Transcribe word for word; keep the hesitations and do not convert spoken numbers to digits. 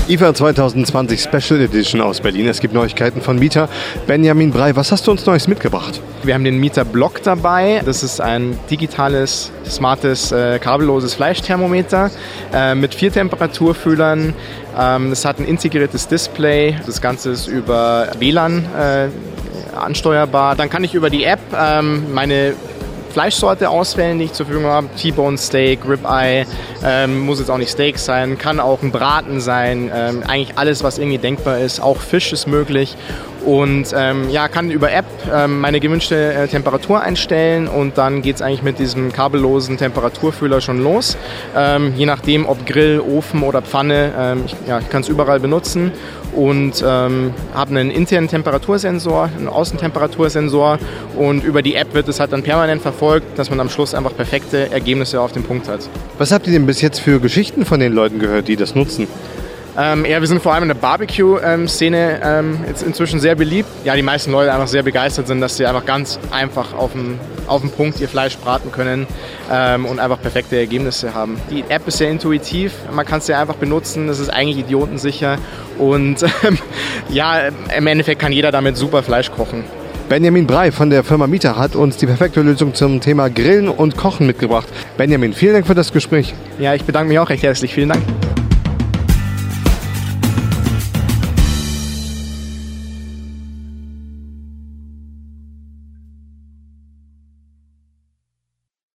I F A zwanzig zwanzig Special Edition aus Berlin. Es gibt Neuigkeiten von Mieter. Benjamin Brey, was hast du uns Neues mitgebracht? Wir haben den Mieter Block dabei. Das ist ein digitales, smartes, äh, kabelloses Fleischthermometer äh, mit vier Temperaturfühlern. Ähm, es hat ein integriertes Display. Das Ganze ist über W L A N äh, ansteuerbar. Dann kann ich über die App ähm, meine Fleischsorte auswählen, die ich zur Verfügung habe. T-Bone Steak, Ribeye, ähm, muss jetzt auch nicht Steak sein, kann auch ein Braten sein, ähm, eigentlich alles, was irgendwie denkbar ist. Auch Fisch ist möglich. Und ähm, ja, kann über App ähm, meine gewünschte äh, Temperatur einstellen und dann geht es eigentlich mit diesem kabellosen Temperaturfühler schon los. Ähm, je nachdem, ob Grill, Ofen oder Pfanne, ähm, ich, ja, ich kann es überall benutzen und ähm, habe einen internen Temperatursensor, einen Außentemperatursensor und über die App wird es halt dann permanent verfolgt, dass man am Schluss einfach perfekte Ergebnisse auf den Punkt hat. Was habt ihr denn bis jetzt für Geschichten von den Leuten gehört, die das nutzen? Ähm, ja, wir sind vor allem in der Barbecue-Szene ähm, jetzt inzwischen sehr beliebt. Ja, die meisten Leute einfach sehr begeistert sind, dass sie einfach ganz einfach auf dem, auf dem Punkt ihr Fleisch braten können ähm, und einfach perfekte Ergebnisse haben. Die App ist sehr intuitiv, man kann sie einfach benutzen, das ist eigentlich idiotensicher und ähm, ja, im Endeffekt kann jeder damit super Fleisch kochen. Benjamin Brey von der Firma Mieter hat uns die perfekte Lösung zum Thema Grillen und Kochen mitgebracht. Benjamin, vielen Dank für das Gespräch. Ja, ich bedanke mich auch recht herzlich. Vielen Dank.